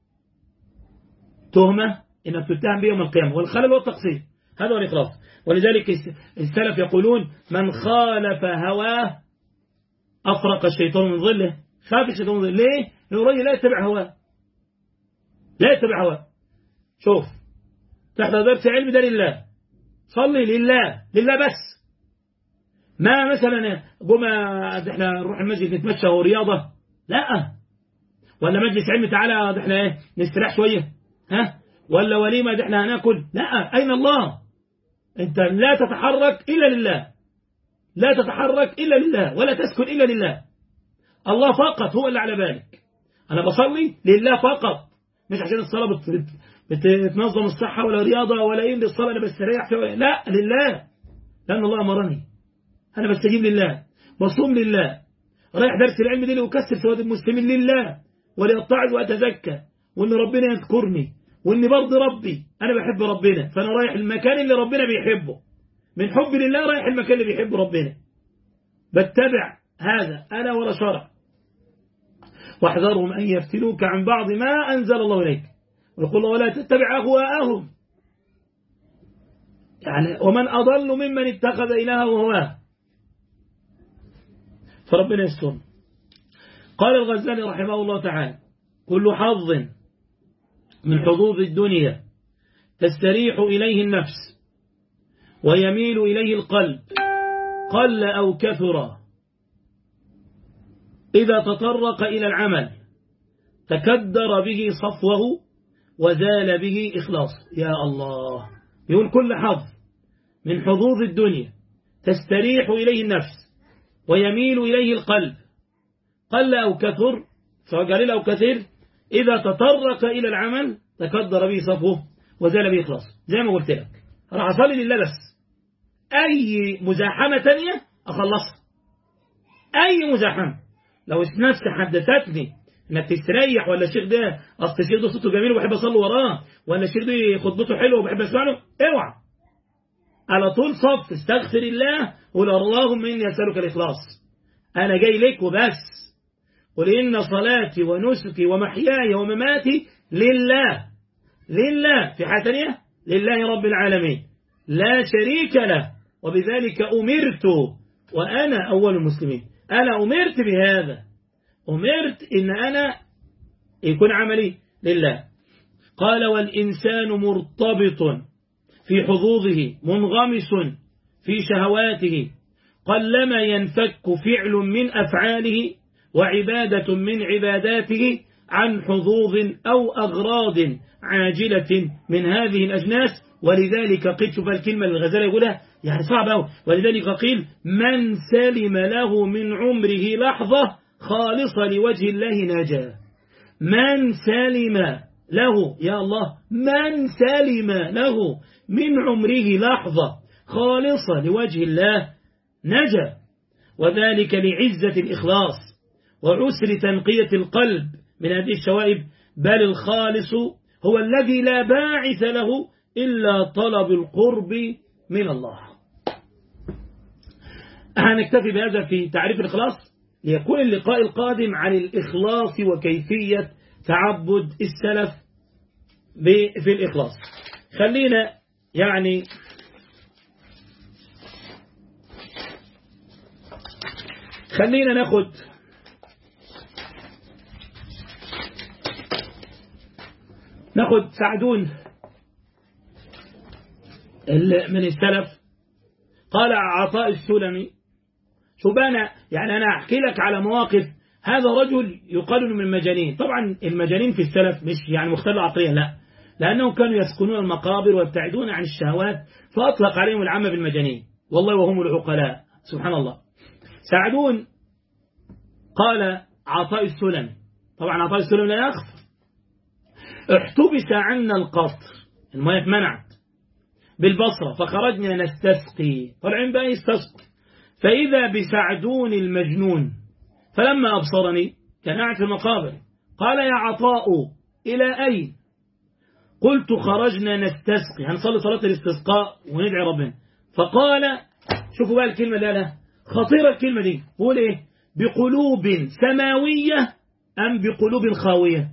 تهمة إنك تتهم بيوم القيامة، والخلل والتقصير، هذا هو الإخلاص. ولذلك السلف يقولون من خالف هواه أفرق الشيطان من ظله. خاف الشيطان من ظله ليه؟ لأنه الرجل لا يتبع هواه، لا يتبع هواه. شوف، تحضر درس علم ده لله، صلي لله، لله بس. ما مثلا قوم احنا نروح المسجد نتمشى ورياضة، لا، ولا مجلس علم تعالى احنا ايه نستريح شوية، ها، ولا وليمة احنا هناكل، لا، أين الله؟ أنت لا تتحرك إلا لله، لا تتحرك إلا لله، ولا تسكن إلا لله. الله فقط هو اللي على بالك. أنا بصلي لله فقط، مش عشان الصلاة بتنظم الصحة ولا رياضة ولا يمضي الصلاة أنا بستريح فيها، لا، لله، لأن الله أمرني. أنا بستجيب لله، بصوم لله، رايح درس العلم دي لأكسر سواد المسلمين لله، ولأتعظ وأتزكى، وإن ربنا يذكرني، وإني برضي ربي، أنا بحب ربنا، فأنا رايح المكان اللي ربنا بيحبه، من حب لله رايح المكان اللي بيحبه ربنا، بتبع هذا أنا ولا شرع. واحذرهم أن يفتنوك عن بعض ما أنزل الله إليك، ويقول الله ولا تتبع أهواءهم، يعني ومن أضل ممن اتخذ إلهه هواه. فربنا يستر. قال الغزالي رحمه الله تعالى كل حظ من حظوظ الدنيا تستريح إليه النفس ويميل إليه القلب قل أو كثر، إذا تطرق إلى العمل تكدر به صفوه وزال به إخلاصه. يا الله، يقول كل حظ من حظوظ الدنيا تستريح إليه النفس ويميل إليه القلب قل أو كثر، سواء قليل أو كثير، إذا تطرق إلى العمل تكدر به صفوه وزال به إخلاصه. زي ما قلت لك، راح أصلي لله بس، أي مزاحمة تانية أخلصها، أي مزاحمة. لو نفسي حدثتني انك تستريح، ولا الشيخ ده اصل الشيخ ده صوته جميل وبحب اصلي وراه، ولا الشيخ ده خطبته حلوه وبحب اسمع له، اوعى على طول صف استغفر الله، قول اللهم اني اسالك الاخلاص، انا جاي لك وبس. قل ان صلاتي ونسكي ومحياي ومماتي لله، لله، في حاجه ثانيه، لله رب العالمين لا شريك له، وبذلك امرت وانا اول المسلمين. انا امرت بهذا، أمرت إن أنا يكون عملي لله. قال والإنسان مرتبط في حظوظه منغمس في شهواته، قلما ينفك فعل من أفعاله وعبادة من عباداته عن حظوظ أو أغراض عاجلة من هذه الأجناس. ولذلك قيل، شوف الكلمة الغزالي يقولها يعني صعبة أوي، ولذلك قيل من سلم له من عمره لحظة خالصة لوجه الله نجا. من سلم له، يا الله، من سلم له من عمره لحظة خالصة لوجه الله نجا، وذلك لعزة الإخلاص وعسر تنقية القلب من هذه الشوائب. بل الخالص هو الذي لا باعث له إلا طلب القرب من الله. هنكتفي بهذا في تعريف الإخلاص، ليكون اللقاء القادم عن الإخلاص وكيفية تعبد السلف في الإخلاص. خلينا يعني ناخد سعدون من السلف. قال عطاء السلمي، شبانا يعني أنا أحكي لك على مواقف. هذا رجل يقال من المجانين. طبعا المجانين في السلف مش يعني مختل عقليا، لا، لأنهم كانوا يسكنون المقابر ويبتعدون عن الشهوات، فأطلق عليهم العامة بالمجانين، والله وهم العقلاء، سبحان الله. سعدون قال عطاء السلمي، طبعا عطاء السلمي لا يخفى، احتبس عنا القطر، المياه اتمنعت بالبصرة، فخرجنا نستسقي، طالعين بقى يستسقي، فإذا بسعدون المجنون، فلما أبصرني كان قاعد في المقابر، قال يا عطاء إلى أين؟ قلت خرجنا نستسقي، هنصلي صلاة الاستسقاء وندعي ربنا. فقال، شوفوا بقى الكلمة اللي قالها خطيرة، الكلمة دي بقول إيه؟ بقلوب سماوية أم بقلوب خاوية؟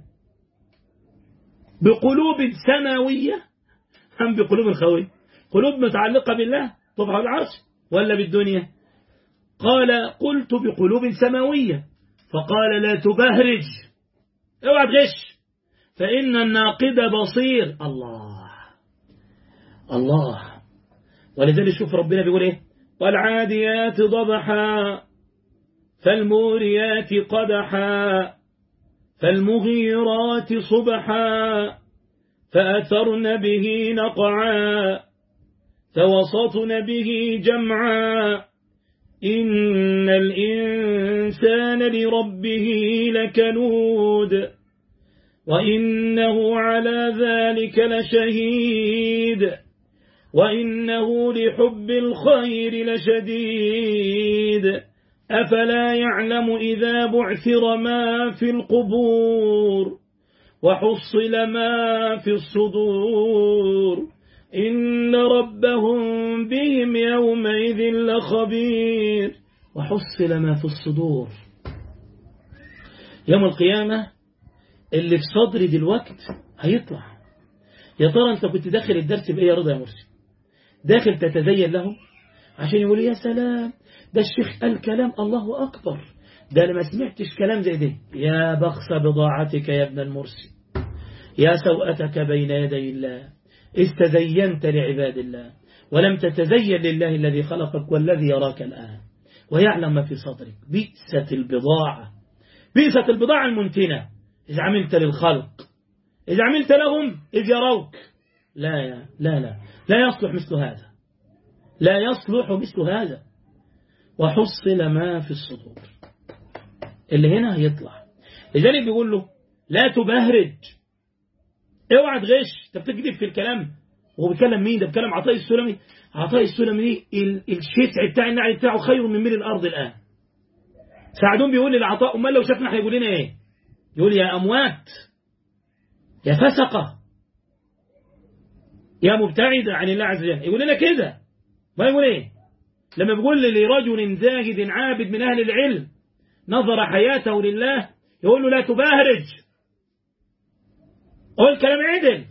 بقلوب سماوية أم بقلوب خاوية؟ قلوب متعلقة بالله طبعا العرش ولا بالدنيا؟ قال قلت بقلوب سماوية. فقال لا تبهرج، اوعى تغش، فإن الناقد بصير. الله الله. ولذلك شوف ربنا بيقول ايه؟ والعاديات ضبحا فالموريات قدحا فالمغيرات صبحا فأثرن به نقعا فوسطن به جمعا إن الإنسان لربه لكنود وإنه على ذلك لشهيد وإنه لحب الخير لشديد أفلا يعلم إذا بعثر ما في القبور وحصل ما في الصدور إن ربهم بهم يومئذ لخبير. وحصل ما في الصدور، يوم القيامة اللي في صدري دلوقت هيطلع. يا ترى أنت كنت داخل الدرس بإيه يا رضا يا مرسي؟ داخل تتزين له عشان يقول يا سلام ده الشيخ قال كلام الله أكبر، ده أنا ما سمعتش كلام زي ده. يا بخس بضاعتك يا ابن المرسي، يا سوءتك بين يدي الله، استزينت لعباد الله ولم تتزين لله الذي خلقك والذي يراك الآن ويعلم ما في صدرك. بئست البضاعة، بئست البضاعة المنتنة إذا عملت للخلق، إذا عملت لهم إذ يروك. لا لا لا لا يصلح مثل هذا، لا يصلح مثل هذا. وحصل ما في الصدور، اللي هنا هيطلع. لذلك بيقول له لا تبهرج، اوعى تغش. انت بتكذب في الكلام. وهو بيتكلم مين ده؟ بيتكلم عطاء السلمي. عطاء السلمي الشتع بتاع النعي بتاعه خير من ملء الارض الان. سعدون بيقول للعطاء امال لو شافنا هيقول لنا ايه؟ يقول يا اموات يا فسقه يا مبتعد عن الله عز وجل، يقول لنا كده. ما يقول ايه لما بيقول لرجل زاهد عابد من اهل العلم نظر حياته لله؟ يقول له لا تباهرج، قول كلام عدل،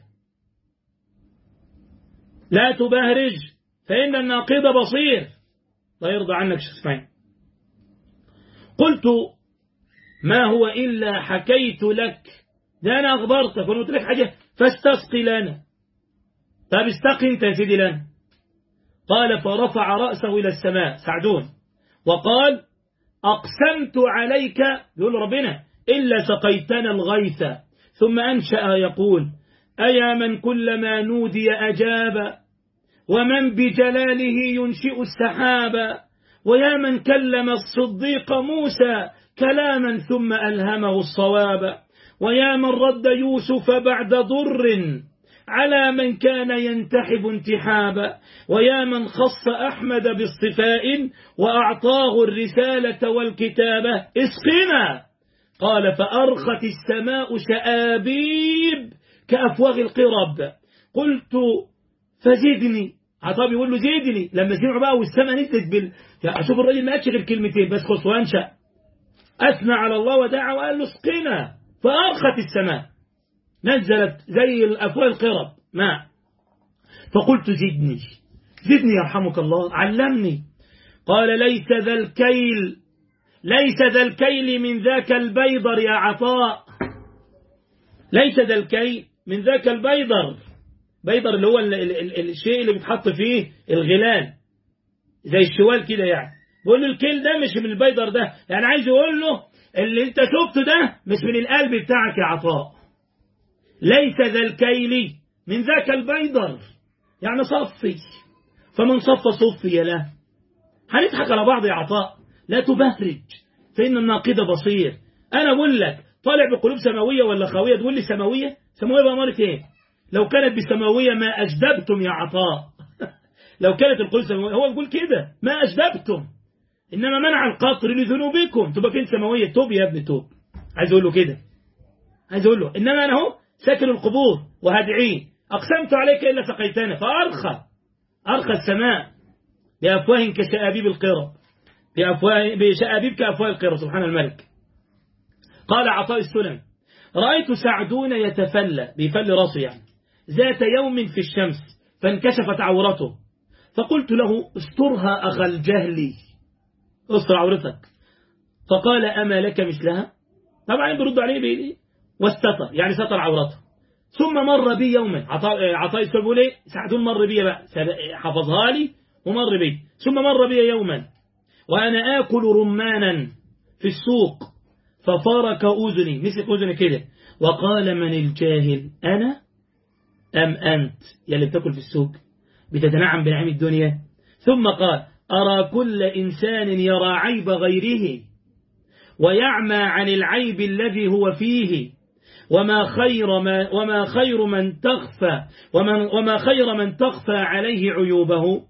لا تباهرج فإن الناقد بصير. لا يرضى عنك شيخ اسماعيل. قلت ما هو إلا حكيت لك، ده أنا أخبرتك وأنا قلت لك حاجة فاستسقي لنا. طب استقي أنت يا سيدي لنا. قال فرفع رأسه إلى السماء سعدون وقال أقسمت عليك، يقول ربنا إلا سقيتنا الغيث. ثم أنشأ يقول أيا من كلما نودي أجاب ومن بجلاله ينشئ السحاب ويا من كلم الصديق موسى كلاما ثم ألهمه الصواب ويا من رد يوسف بعد ضر على من كان ينتحب انتحابا ويا من خص أحمد باصطفاء وأعطاه الرسالة والكتابة اسقنا. قال فأرخت السماء شآبيب كأفواغ القرب. قلت فزدني، عطاء بيقول له زدني. لما سمعوا بقى والسماء نزلت يعني أشوف الراجل ما قالش غير كلمتين بس، خص وانشأ أثنى على الله ودعا وقال له اسقنا. فأرخت السماء، نزلت زي الأفواغ القرب ماء. فقلت زدني زدني يرحمك الله، علمني. قال ليس ذا الكيل من ذاك البيضر يا عطاء، ليس ذا الكيل من ذاك البيضر. بيضر اللي هو الشيء اللي بيتحط فيه الغلال زي الشوال كده يعني. بقول له الكيل ده مش من البيضر ده، يعني عايز يقول له اللي انت شفته ده مش من القلب بتاعك يا عطاء. ليس ذا الكيل من ذاك البيضر، يعني صفي، فمن صفي له. هنضحك على بعض يا عطاء. لا تبهرج فإن الناقد بصير. أنا أقول لك طالع بقلوب سماوية ولا خاوية؟ تقول لي سماوية. سماوية بأمارة إيه؟ لو كانت بسماوية ما أجدبتم يا عطاء. لو كانت القدس سماوية، هو يقول كده ما أجدبتم، إنما منع القطر لذنوبكم. تبقى كنت سماوية، توب يا ابني توب. عايز أقول له كده، عايز أقول له إنما أنا هو ساكن القبور وهدعيه، أقسمت عليك إلا سقيتنا. أرخى السماء بأفواه كشآبيب القرى، بشآبيب كأفواه القرى، سبحان الملك. قال عطاء السلم: رأيت سعدون يتفلى، بيفل راسه يعني، ذات يوم في الشمس فانكشفت عورته، فقلت له: استرها أخا الجهل، استر عورتك. فقال: أما لك مثلها؟ طبعا برد عليه بإيه؟ واستتر، يعني ستر عورته. ثم مر بي يوما، عطاء السلم بيقول ايه؟ سعدون مر بي بقى، حفظها لي ومر بي. ثم مر بي يوما وأنا آكل رمانا في السوق، ففارك أذني، مسك أذني كده، وقال: من الجاهل، أنا أم أنت يا اللي بتاكل في السوق بتتنعم بنعيم الدنيا؟ ثم قال: أرى كل إنسان يرى عيب غيره ويعمى عن العيب الذي هو فيه، وما خير من تخفى عليه عيوبه،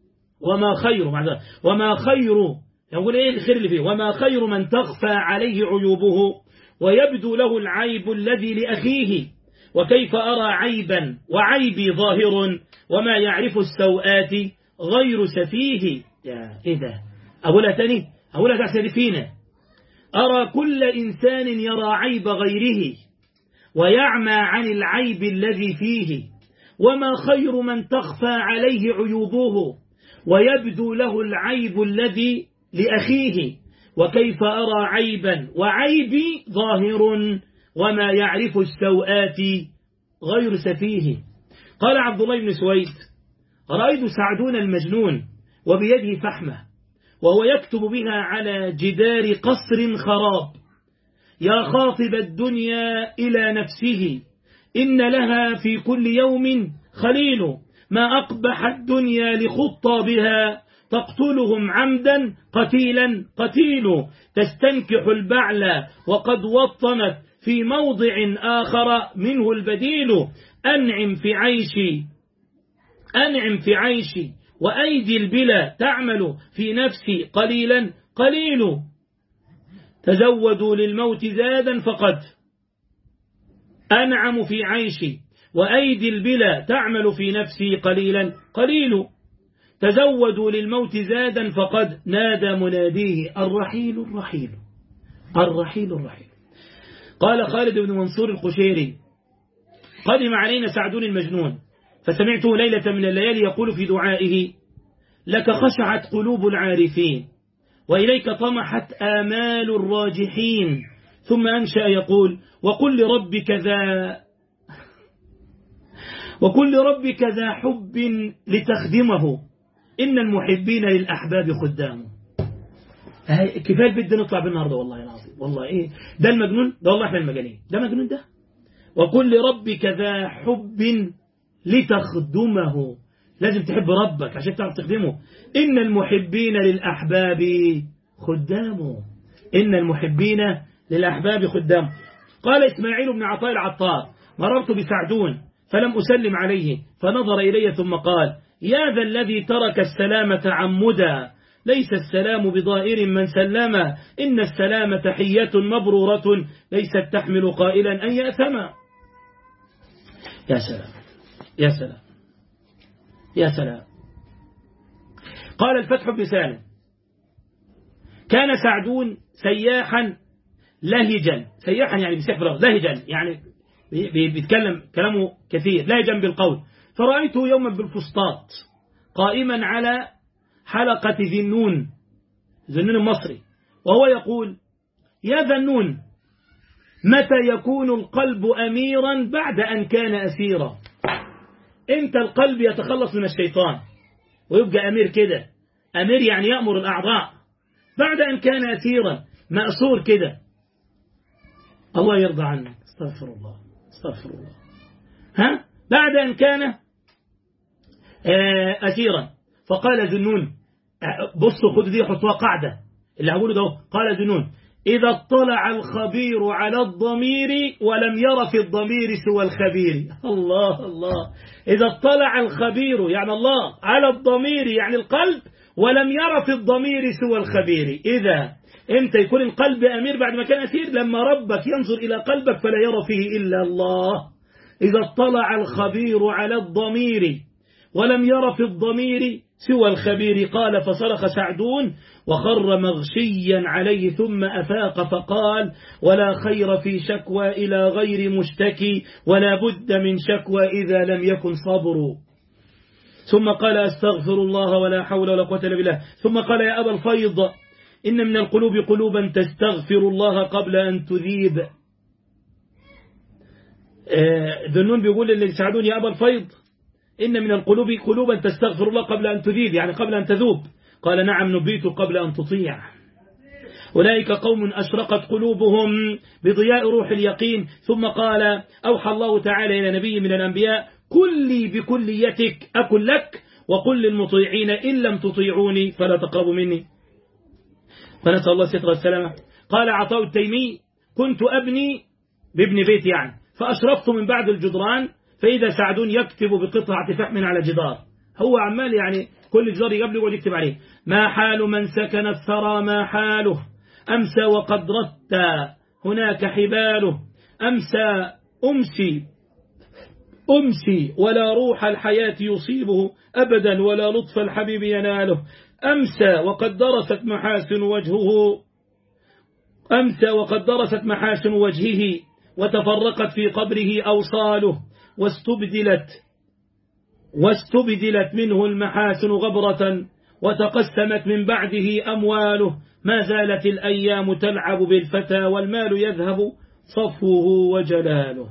وما خير يقول ايه الخير اللي فيه؟ وما خير من تخفى عليه عيوبه ويبدو له العيب الذي لأخيه، وكيف أرى عيبا وعيبي ظاهر وما يعرف السوءات غير سفيه. يا ايه ده؟ أقولها تاني، أقولها ده فينا. أرى كل إنسان يرى عيب غيره ويعمى عن العيب الذي فيه، وما خير من تخفى عليه عيوبه ويبدو له العيب الذي لأخيه، وكيف أرى عيبا وعيبي ظاهر وما يعرف السوءات غير سفيه. قال عبد الله بن سويد: رأيت سعدون المجنون وبيده فحمة وهو يكتب بها على جدار قصر خراب: يا خاطب الدنيا إلى نفسه، إن لها في كل يوم خليل، ما أقبح الدنيا لخطابها، تقتلهم عمدا قتيلا قتيل، تستنكح البعل وقد وطنت في موضع آخر منه البديل، أنعم في عيشي وأيدي البلا تعمل في نفسي قليلا قليل، تزودوا للموت زادا فقد أنعم في عيشي وأيدي البلا تعمل في نفسي قليلا قليل، تزودوا للموت زادا فقد نادى مناديه: الرحيل الرحيل الرحيل الرحيل. قال خالد بن منصور القشيري: قدم علينا سعدون المجنون فسمعته ليلة من الليالي يقول في دعائه: لك خشعت قلوب العارفين وإليك طمحت آمال الراجحين. ثم أنشأ يقول: وقل لربك ذا حب لتخدمه، إن المحبين للأحباب خدام. كفاية بدنا نطلع بالنهارده والله العظيم، والله إيه ده المجنون ده، والله إحنا المجانين، ده مجنون ده. وقل لربك ذا حب لتخدمه، لازم تحب ربك عشان تعرف تخدمه. إن المحبين للأحباب خدام، إن المحبين للأحباب خدام. قال إسماعيل بن عطاء العطار: مررت بسعدون فلم أسلم عليه، فنظر إلي ثم قال: يا ذا الذي ترك السلامة عمدا، ليس السلام بضائر من سلم، إن السلام تحية مبرورة، ليست تحمل قائلا أن يأثم. يا سلام يا سلام يا سلام. قال الفتح بن سالم: كان سعدون سياحا لهجا، سياحا يعني بسحر، لهجا يعني بيتكلم كلامه كثير، لهجا بالقول. فرأيته يوما بالفسطاط قائما على حلقة ذنون المصري، وهو يقول: يا ذنون، متى يكون القلب أميرا بعد أن كان أسيرا؟ امتى القلب يتخلص من الشيطان ويبقى أمير كده؟ أمير يعني يأمر الأعضاء، بعد أن كان أسيرا مأسور كده. الله يرضى عنك، استغفر الله استغفر الله. بعد أن كان أسيرا. فقال ذنون، بصوا خذوا دي حطوها قاعدة اللي هقوله ده. قال ذنون: إذا اطلع الخبير على الضمير ولم ير في الضمير سوى الخبير. الله الله. إذا اطلع الخبير يعني الله على الضمير يعني القلب ولم ير في الضمير سوى الخبير. إذا إمتى يكون القلب أمير بعد ما كان أسير؟ لما ربك ينظر إلى قلبك فلا يرى فيه إلا الله. إذا اطلع الخبير على الضمير ولم ير في الضمير سوى الخبير. قال فصرخ سعدون وخر مغشيا عليه ثم أفاق فقال ولا خير في شكوى إلى غير مشتكي ولا بد من شكوى إذا لم يكن صبر. ثم قال أستغفر الله ولا حول ولا قوة إلا بالله. ثم قال يا أبا الفيض إن من القلوب قلوبا تستغفر الله قبل أن تذيب. ذنون بيقول لسعدون يا أبا الفيض إن من القلوب قلوبا تستغفر الله قبل أن تذيب يعني قبل أن تذوب. قال نعم نبيت قبل أن تطيع. أولئك قوم أشرقت قلوبهم بضياء روح اليقين. ثم قال أوحى الله تعالى إلى نبي من الأنبياء قل لي بكليتك أكن لك وقل للمطيعين إن لم تطيعوني فلا تقربوا مني. فنسأل الله الستر والسلامة. قال عطاء التيمي كنت أبني بابن بيت يعني فأشرفت من بعد الجدران فإذا سعدون يكتب بقطعة فحم على جدار. هو عمال يعني كل جدار يقبل يقعد يكتب عليه ما حال من سكن الثرى ما حاله أمسى وقد رت هناك حباله أمسي ولا روح الحياة يصيبه أبدا ولا لطف الحبيب يناله. أمسى وقد درست محاسن وجهه وتفرقت في قبره أوصاله واستبدلت منه المحاسن غبرة وتقسمت من بعده أمواله. ما زالت الأيام تلعب بالفتى والمال يذهب صفوه وجلاله.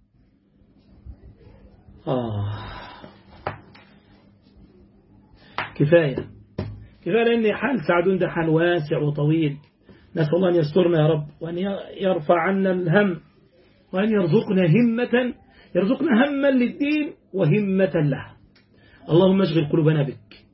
كفاية لأن حال سعدون ده حال واسع وطويل. نسأل الله أن يسترنا يا رب وأن يرفع عنا الهم وأن يرزقنا هما للدين وهمة له. اللهم اشغل قلوبنا بك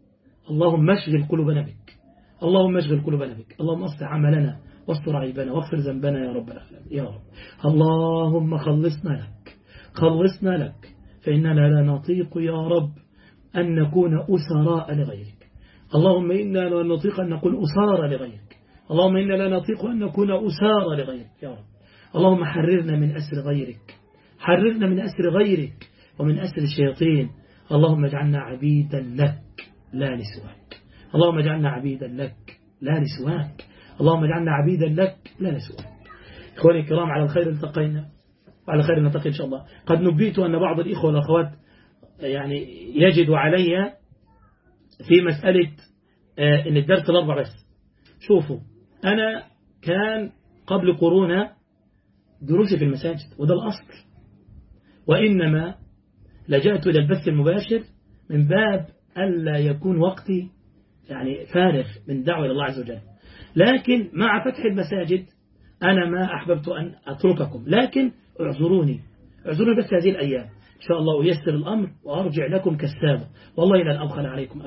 اللهم اصلح عملنا واستر عيبنا واغفر ذنبنا يا رب العالمين يا رب. اللهم خلصنا لك فإننا لا نطيق يا رب أن نكون أسراء لغيرك. اللهم إنا لا نطيق أن نكون أسارى لغيرك. اللهم إنا لا نطيق أن نكون أسارى لغيرك يا رب. اللهم حررنا من أسر غيرك ومن أسر الشياطين. اللهم اجعلنا عبيدا لك لا لسواك. اللهم اجعلنا عبيدا لك لا لسواك. إخواني الكرام على الخير التقينا وعلى خير نلتقي إن شاء الله. قد نبيت أن بعض الإخوة والأخوات يعني يجد علي في مسألة إن الدرس الأربع بس. شوفوا أنا كان قبل كورونا دروسي في المساجد وده الأصل وإنما لجأت إلى البث المباشر من باب ألا يكون وقتي يعني فارغ من دعوة إلى الله عز وجل. لكن مع فتح المساجد أنا ما أحببت أن أترككم لكن اعذروني بس هذه الأيام إن شاء الله ويسر الأمر وأرجع لكم كالسابق. والله لن أبخل عليكم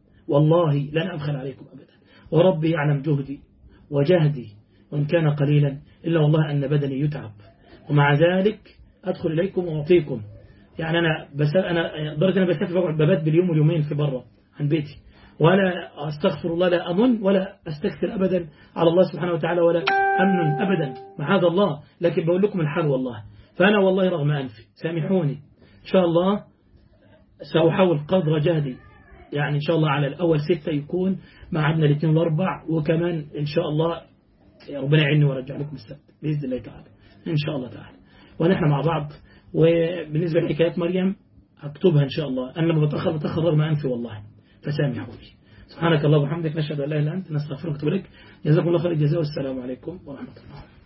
أبدا وربي يعلم جهدي وجهدي وإن كان قليلا إلا والله أن بدني يتعب ومع ذلك أدخل إليكم وأعطيكم. يعني أنا درجة أنا بسافر بقعد ببات باليوم واليومين في برا عن بيتي ولا أستغفر الله لا أمن ولا أستكثر أبدا على الله سبحانه وتعالى ولا أمن أبدا معاذ الله. لكن بقول لكم الحال والله. فأنا والله رغم أنفي سامحوني إن شاء الله سأحاول قدر جهدي يعني إن شاء الله على الأول 6 يكون معنا الاثنين والأربع وكمان إن شاء الله ربنا يعيني ورجع لكم السبت بإذن الله تعالى إن شاء الله تعالى ونحن مع بعض. وبالنسبة لحكايات مريم أكتبها إن شاء الله. أنا لما بتأخر رغم أنفي والله فسامحوني. سبحانك الله وبحمدك نشهد أن لا إله إلا أنت نستغفرك ونتوب إليك. جزاكم الله خير الجزاء والسلام عليكم ورحمة الله.